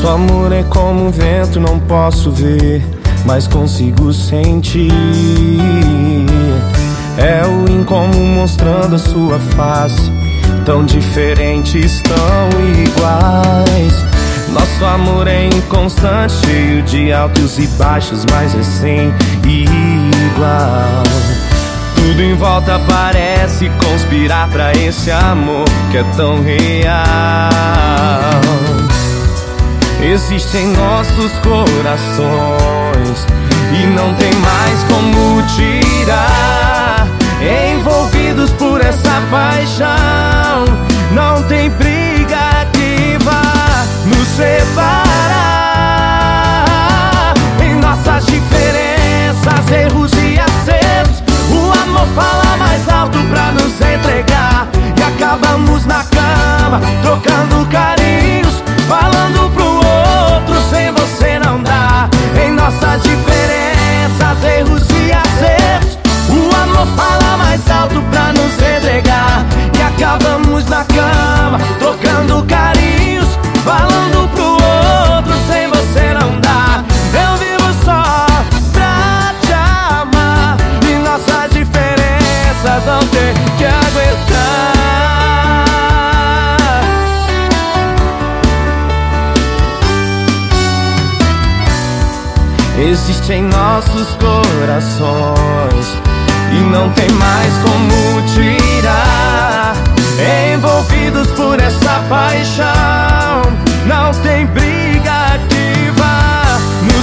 Nosso amor é como um vento, não posso ver, mas consigo sentir. É o incomum mostrando a sua face, tão diferentes, tão iguais. Nosso amor é inconstante, cheio de altos e baixos, mas é sempre igual. Tudo em volta parece conspirar pra esse amor que é tão real. Existe em nossos corações e não tem mais como tirar. Envolvidos por essa paixão, não tem briga que vá nos separar. Em nossas diferenças, erros e acertos, o amor fala mais alto pra nos entregar. E acabamos na cama, trocando carinhos, falando pro outro, sem você não dá. Em nossas diferenças, erros e acertos, o amor fala mais alto pra nos entregar. E acabamos na cama, trocando carinhos, falando pro outro, sem você não dá. Eu vivo só pra te amar, e nossas diferenças vão ter que aguentar. Existe em nossos corações e não tem mais como tirar. Envolvidos por essa paixão, não tem briga que vá nos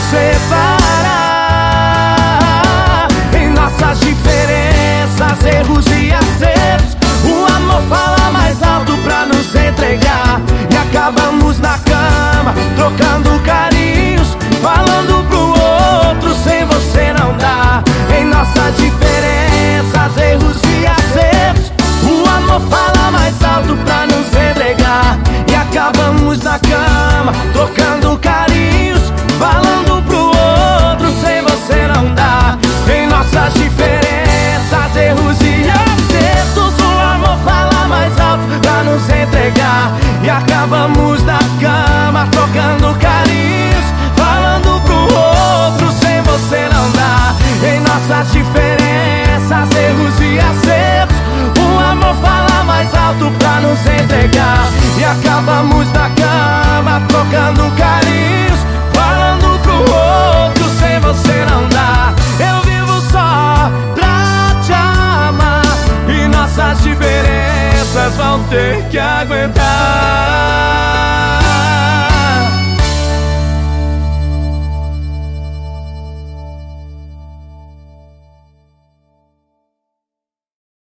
separar. Em nossas diferenças, erros e acertos, o amor fala mais alto pra nos entregar. E acabamos na cama, trocando carinhos, falando pro outro, sem você não dá. Em nossas diferenças, erros e acertos, o amor fala mais alto pra nos entregar. E acabamos na cama, trocando carinhos, falando pro outro, sem você não dá. Em nossas diferenças, erros e acertos, o amor fala mais alto pra nos entregar. E acabamos na cama, trocando carinhos, falando pro outro, sem você não dá. Em nossas diferenças, erros e acertos, o amor fala mais alto pra nos entregar. E acabamos na cama, trocando carinhos, falando pro outro, sem você não dá. Eu vivo só pra te amar, e nossas diferenças vão ter que aguentar.